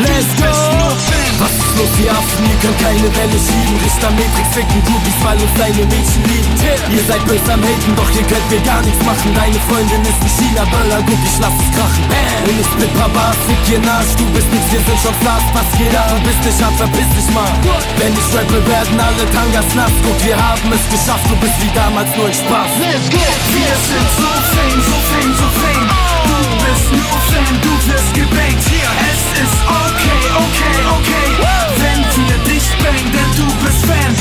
Let's go! Was ist los, die Affen? Ihr könnt keine Welle schieben. Richter, Matrix, ficken Groupies, weil uns deine Mädchen lieben. Ihr seid böse am Haten, doch ihr könnt mir gar nichts machen. Deine Freundin ist ein China-Böller, guck, ich lass es krachen. Und ich bin Papa, fick ihr Arsch. Du bist nix, wir sind schon Stars, was geht ab? Du bist nicht hart, verpiss dich mal. Wenn ich rappe, werden alle Tangas nass. Guck, wir haben es geschafft, du bist wie damals nur ein Spaß. Let's go! Wir sind so fame, so fame, so fame. Du bist nur Fan, du wirst gebankt. Es ist okay, okay, okay, wenn wir dich bang, denn du bist Fan.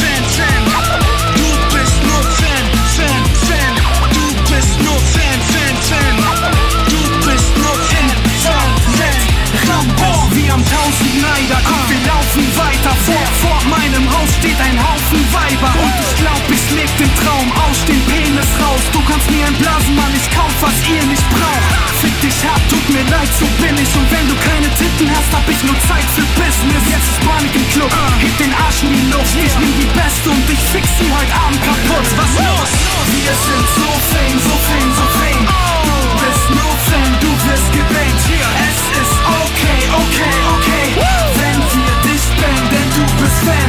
Du bist nur Fan, Fan, Fan. Du bist nur Fan, Fan, Fan. Du bist nur Fan, Fan, Fan. Rambo, wir haben 1000 Neider, guck, wir laufen weiter. Vor meinem Haus steht ein Haufen Weiber. Und ich glaub, ich leg den Traum aus, den Penis raus. Du kannst mir einblasen, Mann, ich kauf, was ihr nicht braucht. Fick dich hart, tut mir leid, so bin ich. Und wenn du keine Titten hast, hab ich nur Zeit für Business. Jetzt ist Panik im Club, heb den Arsch in die Luft. Ich nehm die Beste und ich fix sie heute Abend kaputt. Was los? Wir sind so fame, so fame, so fame. Du bist nur Fan, du wirst gebankt. Es ist okay, okay, okay, wenn wir dich bang, denn du bist Fan.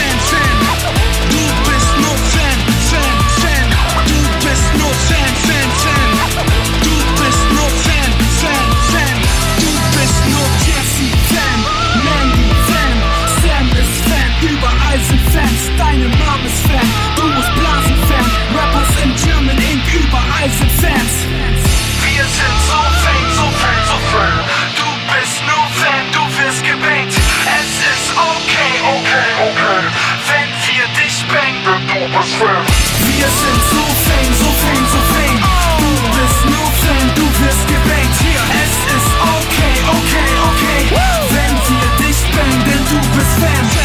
Du bist nur Fan, Fan, Fan. Du bist nur Fan, Fan, Fan. Du bist nur Fan, Fan, Fan. Du bist nur Jesse Fan, Mandy Fan, Sam ist Fan, überall sind Fans. Deine Mom ist Fan, du musst Blasen Fan. Rappers in German Inc., überall sind Fans. Wir sind so fame, so fame, so fame. Du bist nur Fan, du wirst gebankt. Es ist okay, okay, okay, wenn wir dich bang, denn du bist Fan. Wir sind so fame, so fame, so fame. Du bist nur Fan, du wirst gebankt. Es ist okay, okay, okay, wenn wir dich bang, denn du bist Fan.